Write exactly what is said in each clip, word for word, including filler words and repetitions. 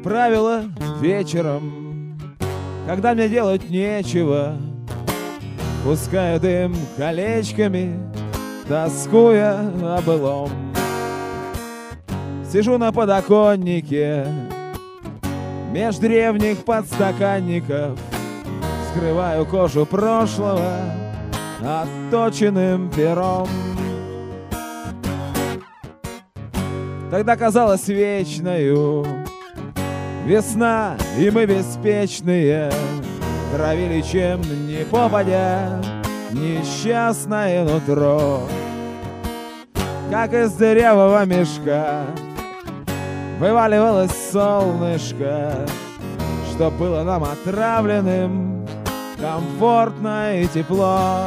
правило, вечером, когда мне делать нечего, пускаю дым колечками, тоскуя о былом. Сижу на подоконнике меж древних подстаканников, скрываю кожу прошлого отточенным пером. Тогда казалось вечною весна, и мы беспечные травили чем ни попадя несчастное нутро. Как из дырявого мешка вываливалось солнышко, что было нам отравленным комфортно и тепло.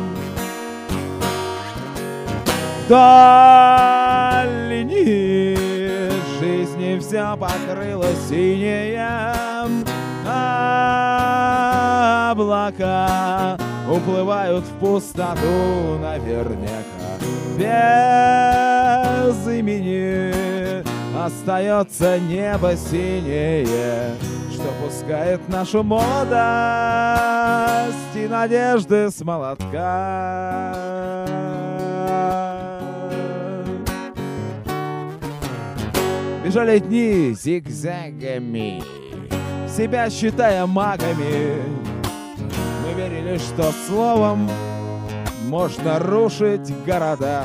Вдоль линии жизни все покрыло синеем, а облака уплывают в пустоту наверняка. Без имени остается небо синее, что пускает нашу молодость и надежды с молотка. Бежали дни зигзагами, себя считая магами. Мы верили, что словом можно рушить города.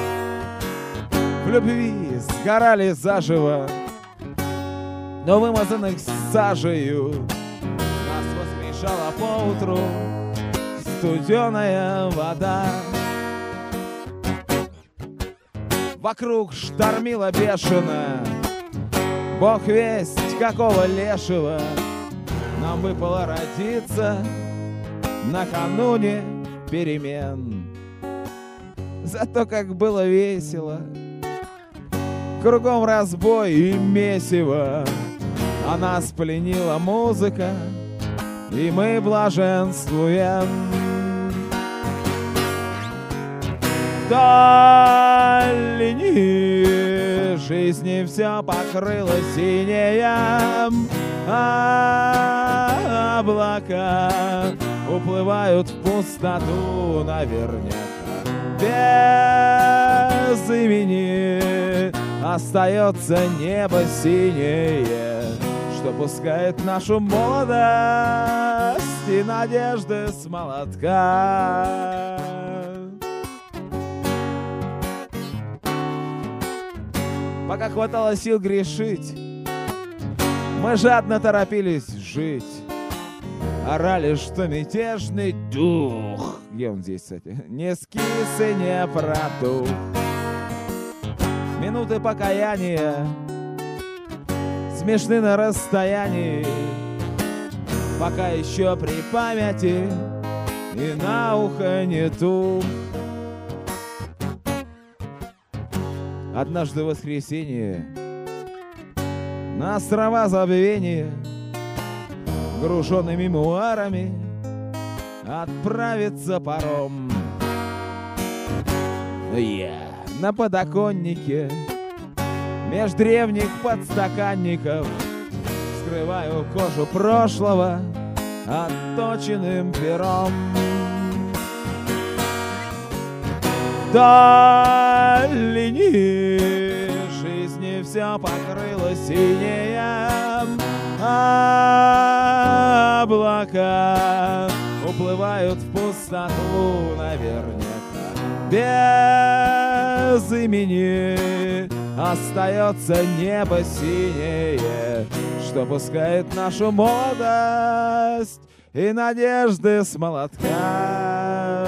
В любви сгорали заживо, но вымазанных сажею нас воскрешала поутру студеная вода. Вокруг штормило бешено, бог весть какого лешего нам выпало родиться накануне перемен. Зато как было весело, кругом разбой и месиво, а нас пленила музыка, и мы блаженствуем. Вдоль линии жизни все покрыло синеем, а облака уплывают в пустоту наверняка. Без имени остается небо синее, что пускает нашу молодость и надежды с молотка. Пока хватало сил грешить, мы жадно торопились жить. Орали, что мятежный дух, где он здесь, кстати, не скис и не протух. Минуты покаяния смешны на расстоянии, пока еще при памяти и на ухо не тух. Однажды в воскресенье на острова забвения, груженный мемуарами, отправится паром. Я на подоконнике меж древних подстаканников скрываю кожу прошлого отточенным пером. Вдоль линии жизни все покрыло синеем, а облака уплывают в пустоту наверняка. Без имени остается небо синее, что пускает нашу молодость и надежды с молотка.